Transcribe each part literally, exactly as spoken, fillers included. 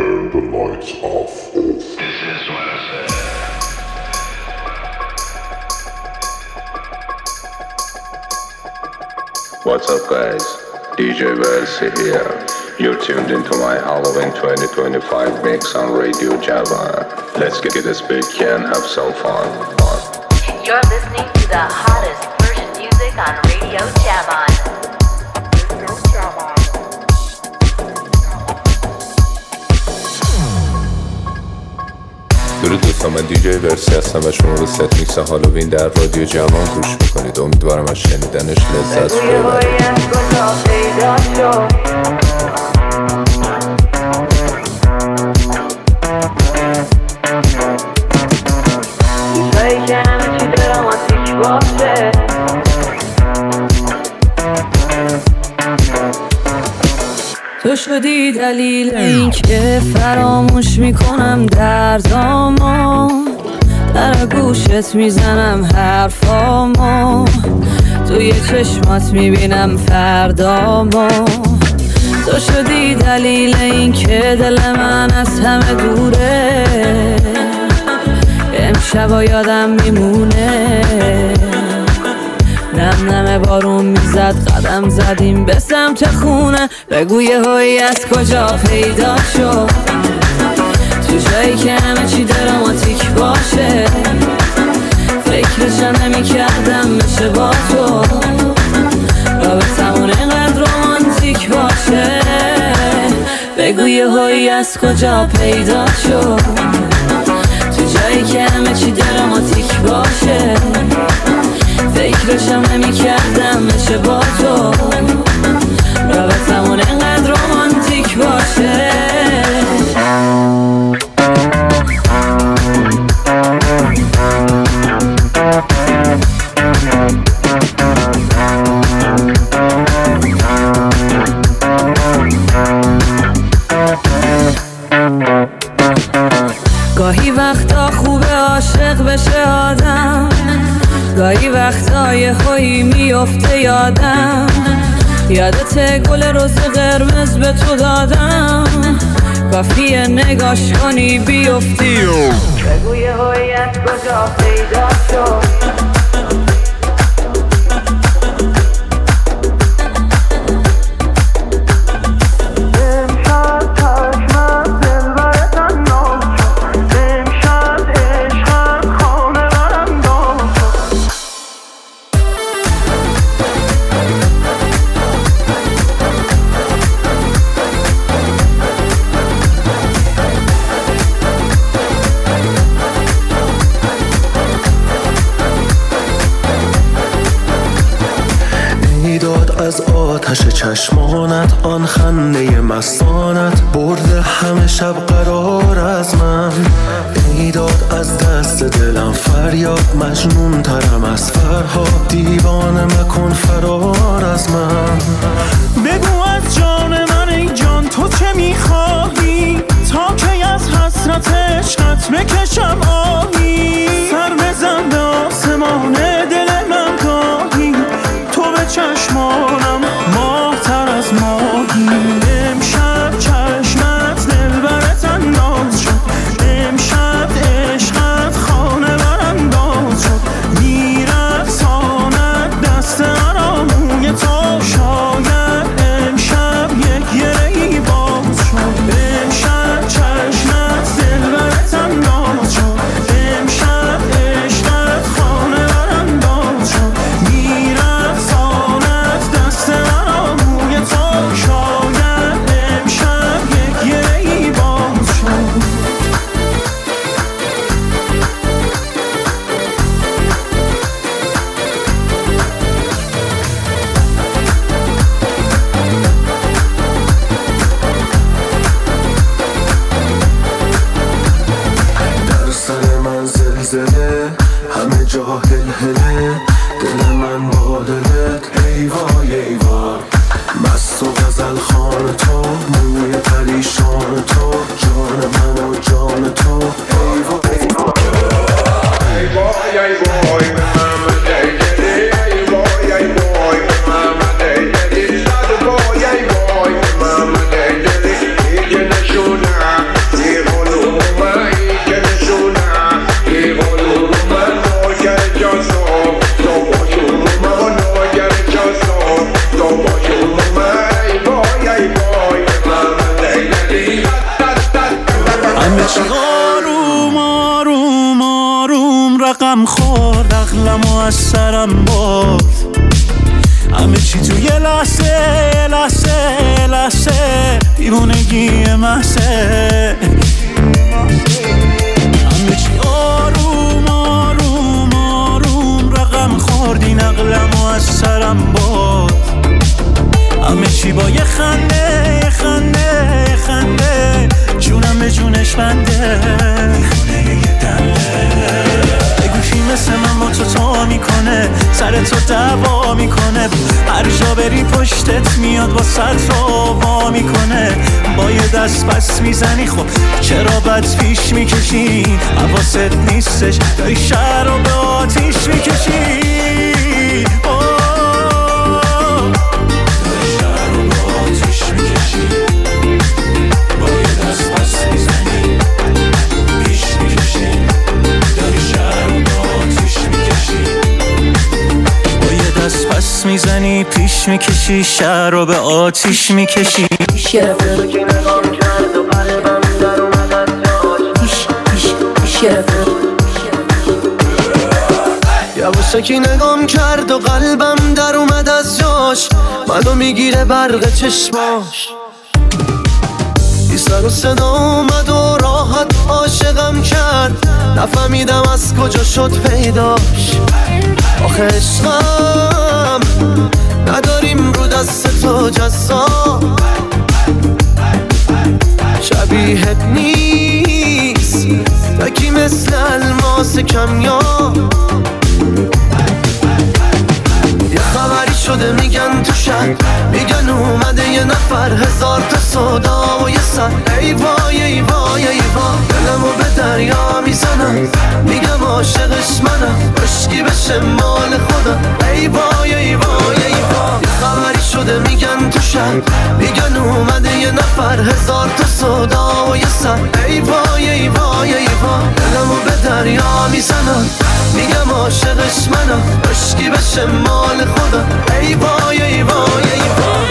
turn the lights off. This is what I said. What's up, guys? D J Versi here. You're tuned into my Halloween twenty twenty-five mix on Radio Java. Let's get this big and have some fun. fun. You're listening to the hottest Persian music on Radio Java. Radio Java. درود دوستان، من دی جی ورسی هستم و شما به ست میکس هالووین در رادیو جوان گوش میکنید. امیدوارم از شنیدنش لذت ببرید. تو شدی دلیل این که فراموش میکنم دردامو، در گوشت میزنم حرفامو، توی چشمات میبینم فردامو. تو شدی دلیل این که دل من از همه دوره، امشبا یادم میمونه. نم نم بارون میزد، قدم زدیم به سمت خونه. بگو یه هایی از کجا پیدا شد، تو جایی که همه چی دراماتیک باشه. فکرشم نمی کردم بشه با تو، رابطمون اینقدر رومانتیک باشه. بگو یه هایی از کجا پیدا شد، تو جایی که همه چی دراماتیک باشه. فکرشم نمی کردم بشه با تو، رابطمون اینقدر رومانتیک باشه. گاهی وقتا خوبه عاشق بشه آدم، گاهی وقتا یه هایی میفته یادم. یادت گل روز قرمز به تو دادم، کافیه نگاش کنی بیفتی. بگو یه هایی از کجا پیدا شد، از آتش چشمانت، آن خنده مستانت برده همه شب قرار از من. ایداد از دست دلم فریاد، مجنون ترم از فرهاد. دیوانه مکن فرار از من. بگو از جان من ای جان تو چه میخواهی، تا کی از حسرت عشقت بکشم آهی. سر بزن به آسمان دل من گاهی، تو به چشمانم ماه تر از ماهی. امشب چشمت دلبرت انداز شد، امشب عشقت خانه برانداز شد. میرقصاند دست آراموی تو، شاید امشب یک گرهی باز شد. چی آروم آروم آروم رقم خورد عقلمو از سرم برد همه چی تو یه لحظه یه لحظه یه لحظه دیوونگی محضه همه چی آروم آروم آروم رقم خورد این عقلمو از سرم برد همه چی با یه خنده یه خنده یه خنده جونم به جونش بنده گوشی مثل من با تو تا میکنه سر تو دعوا میکنه هر جا بری پشتت میاد با سر تو وا میکنه با یه دست پس میزنی خب چرا بد پیش میکشی حواست نیستش داری شهر رو به آتیش میکشی پس میزنی پیش میکشی شهر رو به آتیش میکشی پیش گرفته که نگام کرد و قلبم در اومد از جاش پیش پیش پیش گرفته یواشکی نگام کرد و قلبم در اومد از جاش منو میگیره برق چشماش بی سر و صدا اومد و راحت عاشقم کرد نفهمیدم از کجا شد پیداش آخه عشقم نداریم رو دست تو جزا شبیهت نیست تکی مثل الماس کمیاب یه خبری شده میگن تو شهر میگن اومده یه نفر هزار تا صدا و یه سر ای وای ای وای ای وای دلمو به دریا میزنم میگم عاشقش منم عشقی بشه مال خودم ای وای ای وای ای وای یه خبری شده میگن تو شهر میگن اومده یه نفر هزار تا صدا و یه سر ای وای ای وای ای وای دلمو به دریا میزنم میگم عاشقش منم عشقی بشه مال خودم ای وای ای وای ای وای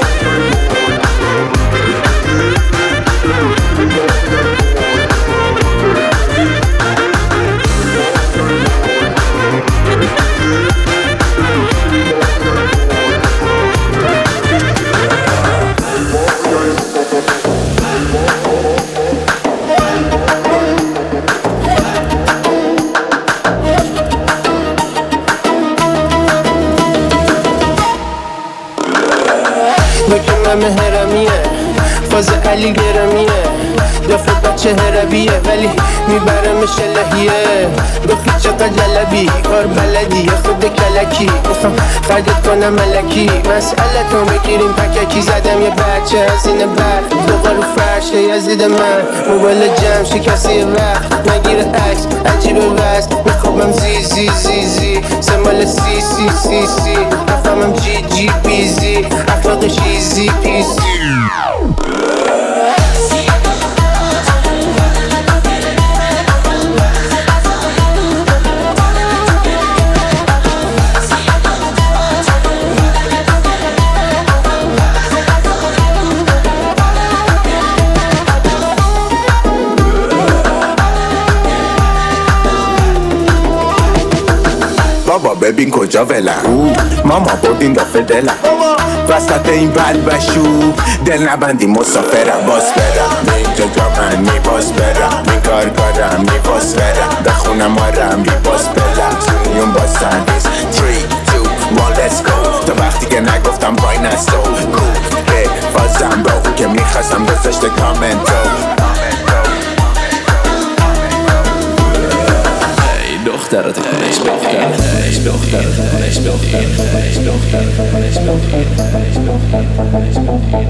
همه هرمیه فاز علی گرمیه دفعه بچه هربیه ولی میبرمش لحیه گفتی چقدر جلبی کار بلدی خود کلکی میخوام خرجت کنم ملکی مسئله تو میگیریم پککی زدم یه بچه از این برد دوقا رو فرش یزید من موبایل جمع شکسته وقت نگیره عکس عجیب وست میخوابم زی زی زی زی سمال سی سی سی سی نفهمم جی جی بیزی اخلاقش ایزی پیسی بابا ببین کجا ولم ماما بردین دافه دلم وسط این بلبشو دل نبندی مسافرم باز برم اینجا جا من میباز برم این کار کارم میباز برم دخونم آرم میباز برم سونیون باز سندیز three, two, one, let's go تا وقتی که نگفتم پای نستو به فازم با اون که میخواستم گذاشته کامنتو دخترات خونش بخیر خونش بخیر خونش بخیر خونش بخیر خونش بخیر خونش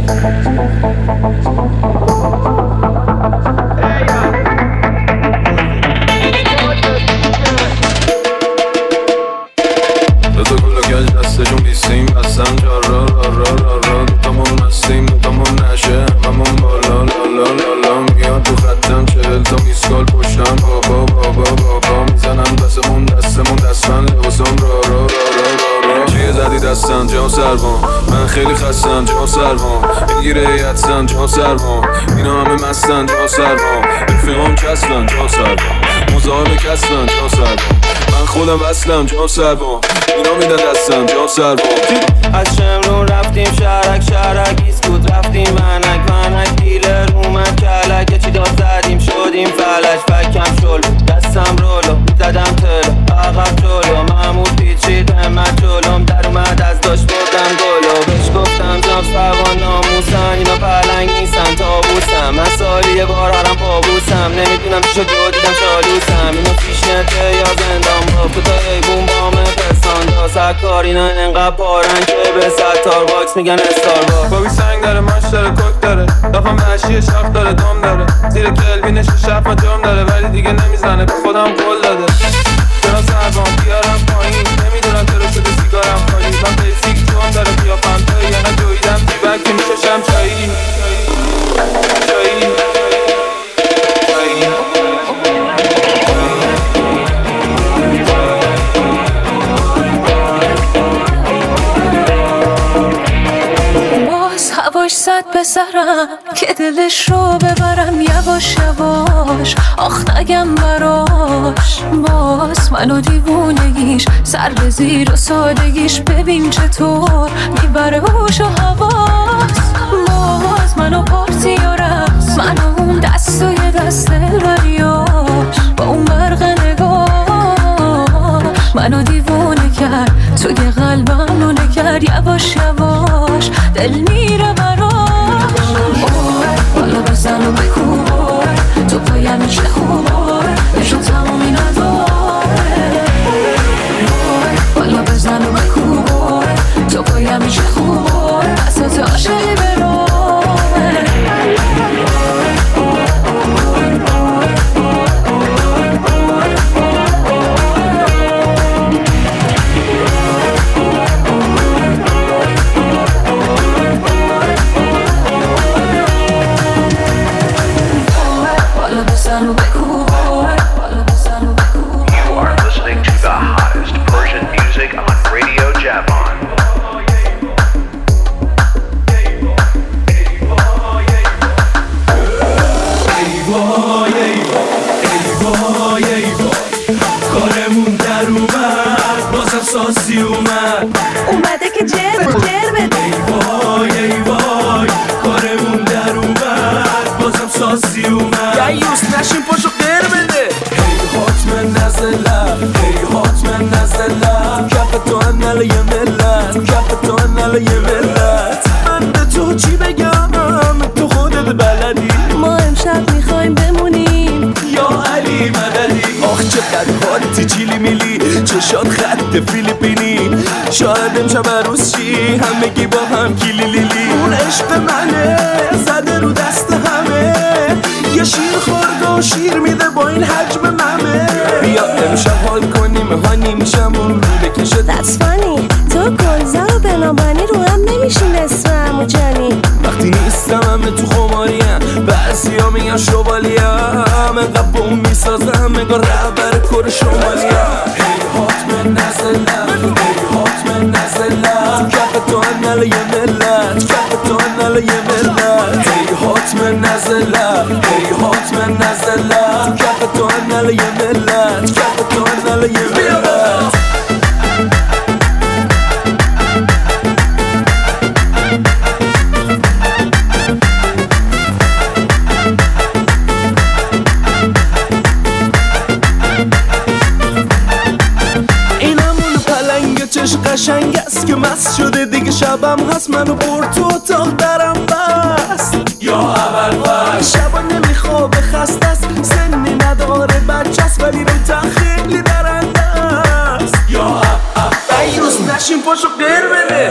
دوتا گلو گج دستشون بیستیم بستم جا را را را را را دوتامون مستیم دوتامون نشه هممون بالا لا لا لا لا میاد تو خطم چهل تا میسکال پشتم بابا بابا بابا میزنم دستمون دستمون دستمن لباسم را را را را را چیه زدی دستم جام سربان من خیلی خستم جام سربان میگیره یدسم جام سربان اینا همه مستن جا سرما رفیقام کسلن جا سرما مزاحم کسلن جا سرما من خودم وصلم جا سرما اینا میدن دستم جا سرما از شمرون رفتیم شهرک شهرک ایسکود رفتیم ونک ونک دیلر اومد کلک یه چی داد زدیم شدیم فلج فکم شل دستم رولو زدم تلو عقب جلو محمود پیچید همت جلوم در اومد از داشت بردم گلو بهش گفتم جاب سوان ناموسن اینا پلنگ نیستن تابوسم من سالی یه بار هرم پابوسم نمیدونم چی شد و دیدم شالوسم اینو پیش نته یا زندان با کتا ایبون بامه پستان دا سکار اینا انقدر پارن که به ستار باکس میگن استار باکس بابی سنگ داره ماش داره کوک داره دافم مشی شاخ داره دام داره زیر کلبینش شف ما جام داره ولی دیگه نمیزنه به خودم قول داده چرا سربام بیارم پایین نمیدونم چرا شده سیگارم خالی من بیسیک جوان داره قیافم تایی یا نه جویدم دیبک که میشه شم چایی چایی هواش زد به سرم که دلش رو ببرم یواش یواش آخ نگم براش باز منو دیوونگیش سر به زیر و سادگیش ببین چطور میبره هوش و حواس باز منو پارتی و رقص منو اون دست و یه دست دلبریاش با اون برق نگاه منو دیوونه کرد توی قلبم رو نکرد یواش یواش دل میره براش بالا بزن و بکوبار تو پایم هیچ نخوبار نشون تمامی نداره بالا بزن و بکوبار تو پایم هیچ نخوبار بسات عاشقی برام ساسی اومد اومده که جر جر بده ای وای ای وای کارمون در اومد بازم ساسی اومد دیوس نشین پاشو غیر بده ای حتما نزلم ای حتما نزلم کف تو انال یه ملت کف تو انال یه ملت من به تو چی بگم تو خودت بلدی ما امشب میخوایم بمونیم یا علی مددی آخ چقدر حالی چیلی میلی چشات خط فیلیپینی شاید امشب عروس چی همگی با هم کیلی لیلی اون عشق منه زده رو دست همه یه شیر خورد و شیر میده با این حجم ممه بیا امشب حال کنیم هانی میشم اون رو بکشه That's funny تو گلزار و بنابانی رو هم نمیشین اسمم و جانی وقتی نیستم همه تو خماریم بعضی ها میگن شوالیم انقدر بوم میسازم انگار رهبر کور شمالیم ای حتما نزلم ای حتما نزلم کف تو انال یه ملت کف تو انال یه ملت ای حتما نزلم ای حتما نزلم کف تو انال یه ملت کف تو انال یه ملت قشنگ است که مست شده دیگه شبم هست منو برد تو اتاق درم بست یا اول بست شبا نمیخوابه خسته است سنی نداره بچه است ولی رو خیلی درنده است یا اول بیروز نشین پاشو غیر بده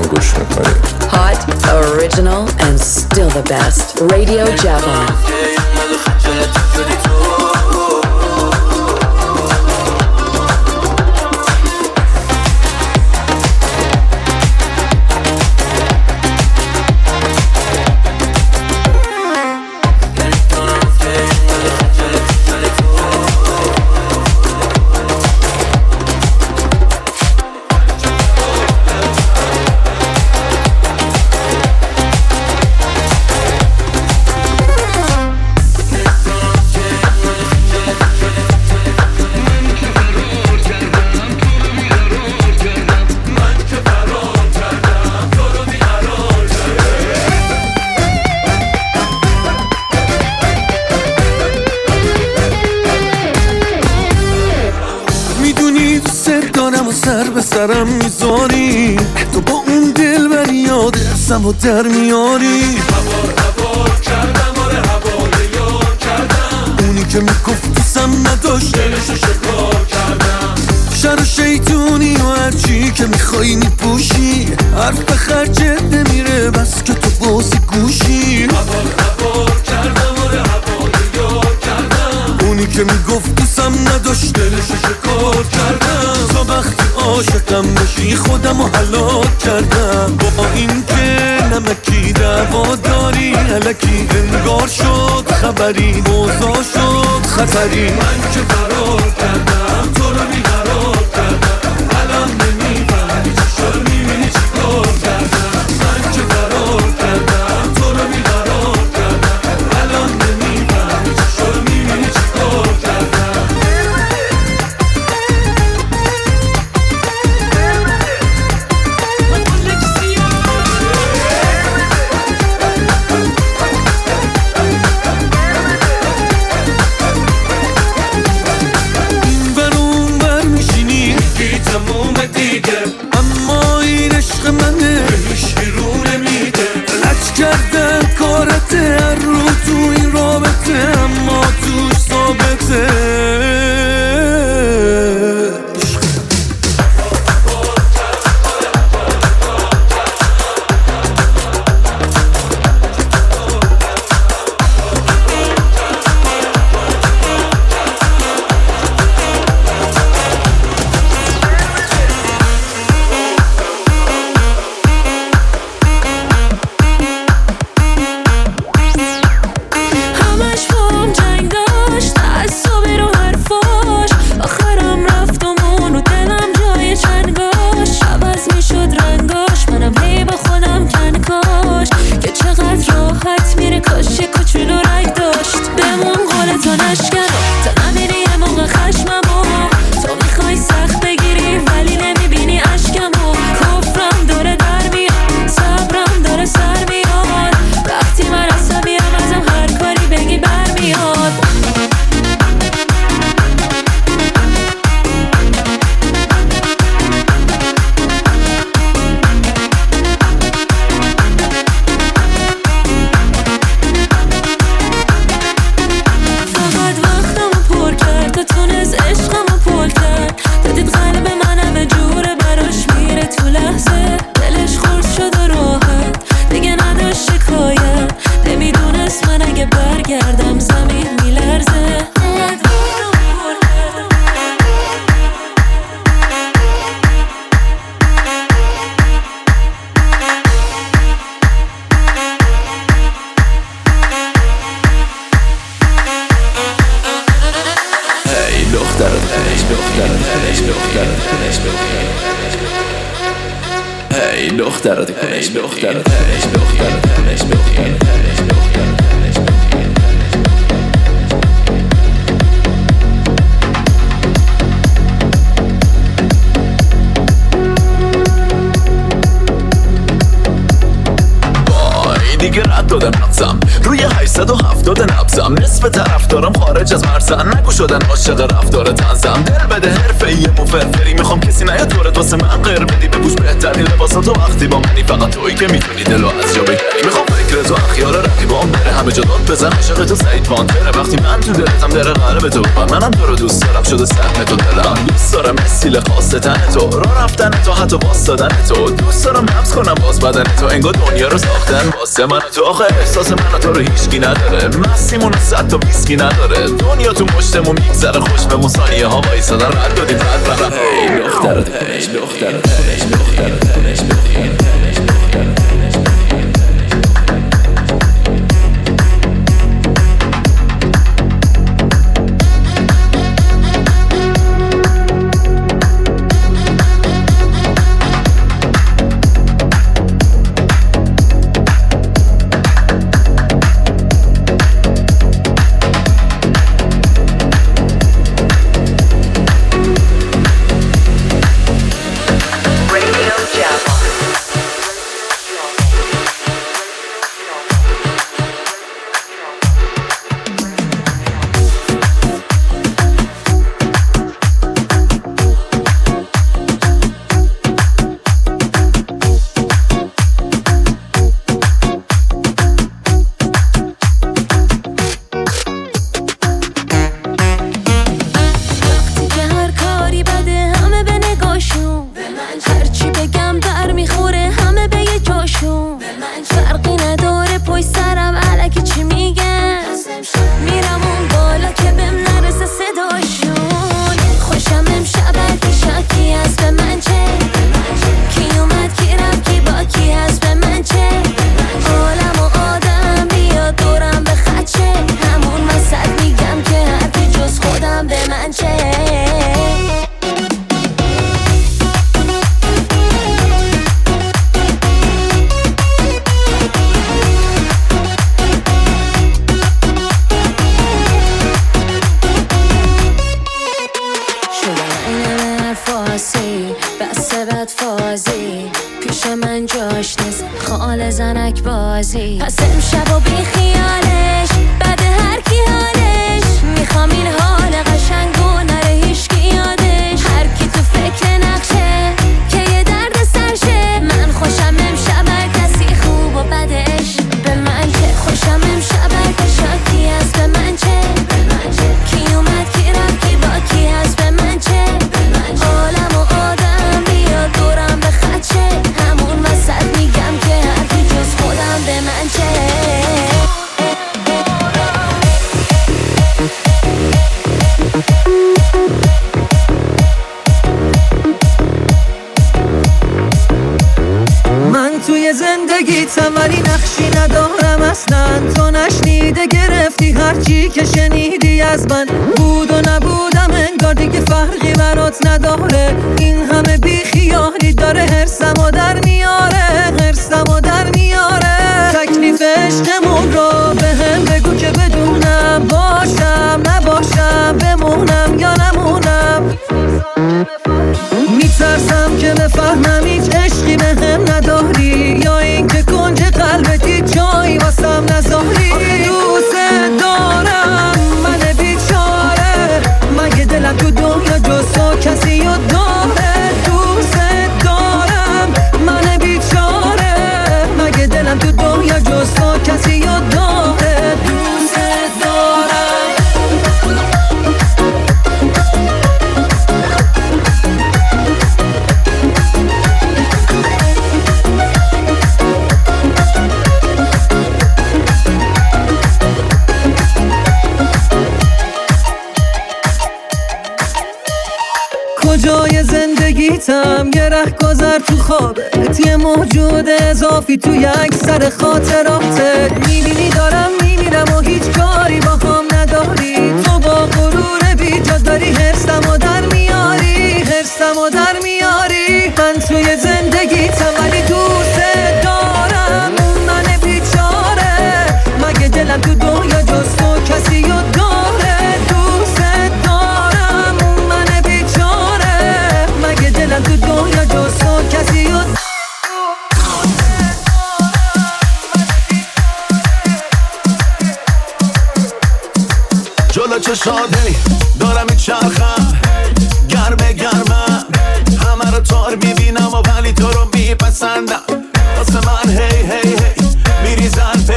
گوش میکنید. Hot, original and still the best. Radio Javan. سرم میذاری تو با اون دل بر یاد ارسم و در میاری هوار هوار کردم آره هوار یار کردم اونی که میگفت دوستم نداشت دلشو شکار کردم شر و شیطونی و هرچی که میخوایی میپوشی حرف به خرجت نمیره بس که تو بازی گوشی هوار هوار کردم آره هوار یار کردم اونی که میگفت دوستم نداشت دلشو شکار کردم تا وقتی عاشقم بشی خودم رو هلاک کردم با این که نمکی دعوا داری الکی انگار شد خبری موضوع شد خطری من که فرار کردم تو رو بیقرار کردم الان نمیفهمی چی شد میبینی چی کار کردم من که فرار کردم تو رو بیقرار کردم الان نمیفهمی چی شد میبینی چی کار کردم اما این عشق منه هیچی رو نمیده لج کردن کارته هر رو تو این رابطه اما توش ثابته شدن عاشق رفتار تنزم دل بده حرفه‌ای مفرفری میخوام کسی نیاد دورت واسه من غیر بدی بپوش بهترین لباساتو وقتی با منی فقط تویی که میتونی دلو از جا بگیری میخوام فکر فکر تو اخیال رقیبان بره همه جا داد بزن عشق تو سعید پانتره وقتی من تو دلتم در قلب تو و منم تو رو دوست دارم شده سهم تو دلم دوست دارم استیل خاص تن تو راه رفتن تو حتی واسدادن تو دوست دارم نبض کنم باز بدن تو انگار دنیا رو ساختن واسه من تو آخه احساس من تو رو هیچکی نداره مستیمون صد تا ویسکی نداره دنیا تو مشتمون میگذره خوش به ثانیه ها وایسادن رد دادیم رد برم هی دختر تنش دختر تنش دختر تنش دختر تنش دختر کجای زندگیتم یه رهگذر تو خوابت یه موجود اضافی تو یک سر خاطراتت میبینی دارم میمیرم و هیچ کاری با هم نداری تو با غرور بیجا داری حرصمو در میاری حرصمو در میاری من توی زندگیتم ولی دوست دارم من بیچاره مگه دلم تو دنیا جز تو کسی رو داره دوست دارم من بیچاره مگه دلم تو دنیا جز تو کسی رو جلو چشاتی دارم میچرخم گرمه گرمم همه رو تار میبینم و ولی تو رو میپسندم واسه من هی هی هی میریزن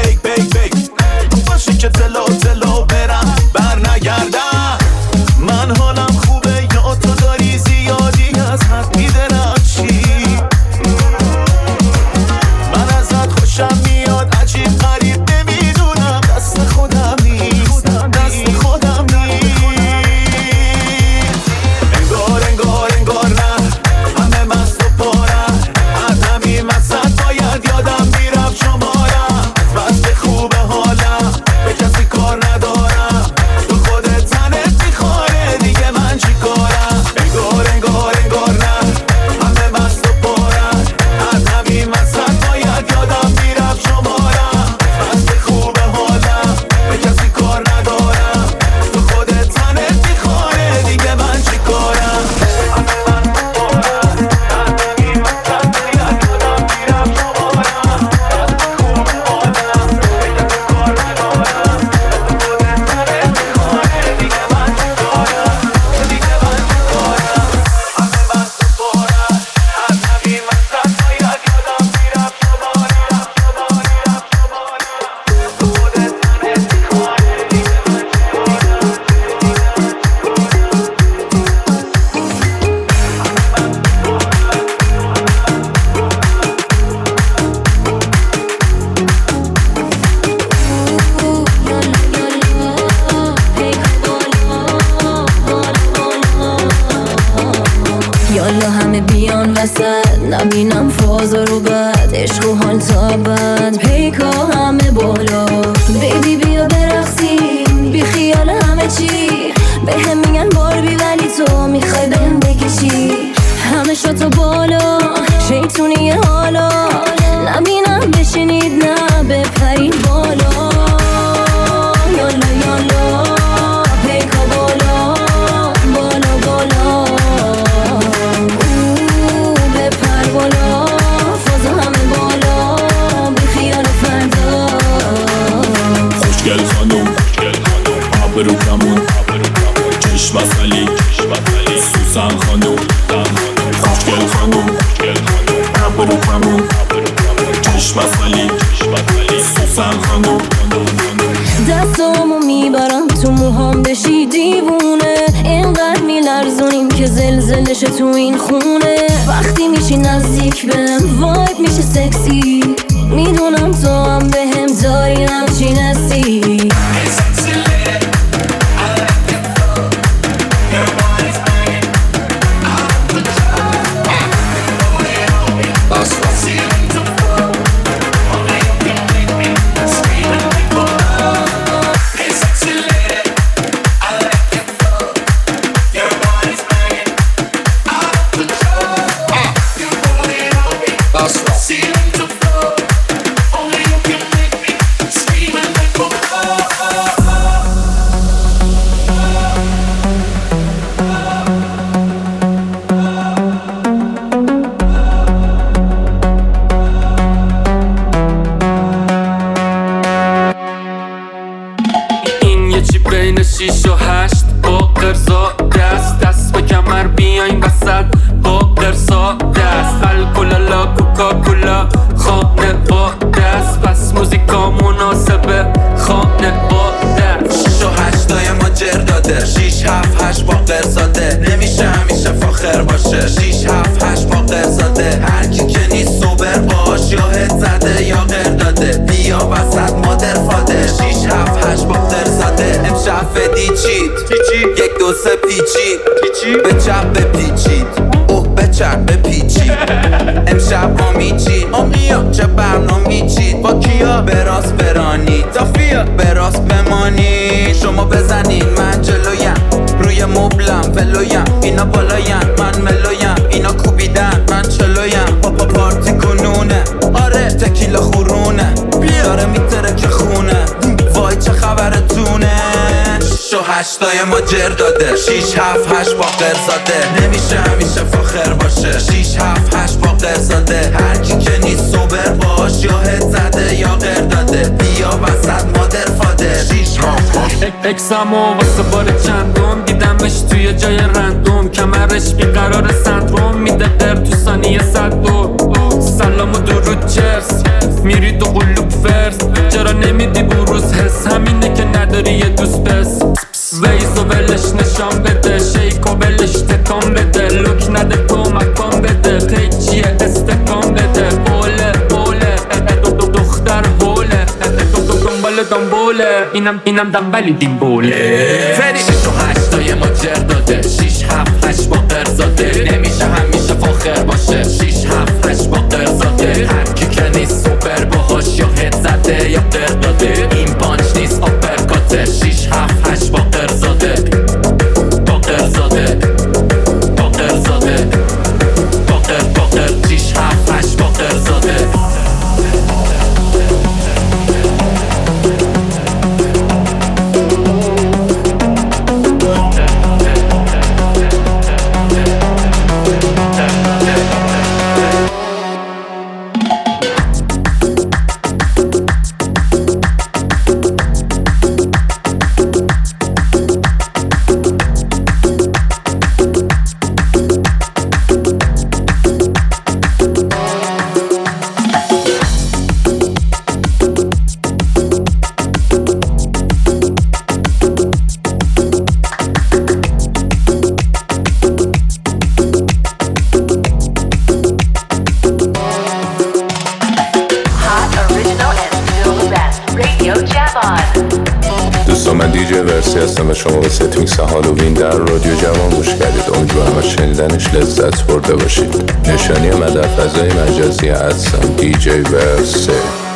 که تلو تلو برم بر نگردم. من حالم خوبه یا تو داری زیادی از حد میدرخشی. من ازت خوشم میاد عجیب غریب نمیدونم دست خودم نیست دست خودم نیست. انگار انگار انگار نه همه مست و پارم از همین مقصد باید یادم میرفت شمارم. از بس خوبه حالم به کسی کار ندارم تو خودت تنت میخواره دیگه من چی کارم. انگار انگار انگار نه همه مست و پارم از همین مقصد باید یادم میرفت شمارم. از بس خوبه حالم به کسی کار ندارم تو خودت تنت میخواره دیگه من چی کارم. یالا همه بیان وسط نبینم فاز رو بد عشق و حال تا بد پیکا همه بالا بیبی بیا برقصیم بی خیال همه چی به هم میگن باربی ولی تو میخوای بهم بکشی همه شاتا بالا شیطونی حالا نبینم بشینید نه بپرید بالا. یالا یالا پیکا بالا بالا بالا بپر بالا فازا همه بالا بی خیال فردا. خوشگل خانوم آبرو کمون چشم وصلی سوسن خانوم خوشگل خانوم آبرو کمون چشم وصلی سوسن خانوم. دستامو میبرم تو موهام بشی دیوونه اینقدر میلرزونیم که زلزلش تو این خونه. وقتی میشی نزدیک بهم وایب میشه سکسی میدونم تو هم بهم داری همچین هستی. بین شیش و هشت با قرصا دست دست به کمر بیاین وسط با قرصا دست الکلالا کوکاکولا خانه با دست پس موزیکا مناسبه خانه با دست. شیش و هشتای ما جر داده شیش هفت هشت با قرصاده نمیشه همیشه فاخر باشه. شیش هفت هشت با قرصاده هرکی که نیست سوبر باش یا هد زده یا غیر داده بیا وسط مادر فاده. شیش هفت هشت با قرصاده امشب فدی چید یک دو سه پیچید به چپ بپیچید اوه به چپ بپیچید امشب آمیچید آمیا چه برنامی چید با کیا براست برانید تافیا براست بمانید. شما بزنین من جلویم روی مبلم ولویم اینا بالایم من ملویم اینا کوبیدن من چلویم پاپا پارتی کنونه آره تکیلا خورونه داره میتره که خونه وای چه خبرتونه. شیش و هشتای ما جر داده شیش هفت هشت با قرصاده نمیشه همیشه فاخر باشه. شیش هفت هشت با قرصاده هرکی که نیست سوبر باش یا هد زده یا غیر داده بیا وسط مادر فاده. شیش هفت هشت اکسامو واسه بار چندم دیدمش توی جای رندوم کمرش بیقرار سندروم میده در تو ثانیه صد دور. سلام و درود چرس میری دو قلوب فرس چرا نمیدی بروز حس همینه دنبال دنباله اینم اینم دنبالی دیمبوله فری شش و هشتای ما جر داده شیش هفت هشت با قرزاده نمیشه همیشه فاخر باشه شیش هفت هشت با قرزاده هر کی که نیست سوپر باهاش یا هد زده یا قر داده این پانچ نیست آپرکاته شیش هفت هشت با قرزاده با قرزاده با قرزاده با قر با قر شیش هفت هشت با قرزاده من دیجی ورسی هستم و شما به ست میکس هالووین در رادیو جوان گوش کردید. امیدوارم از شنیدنش لذت برده باشید. نشانی من در فضای مجازی هستم دیجی ورسی.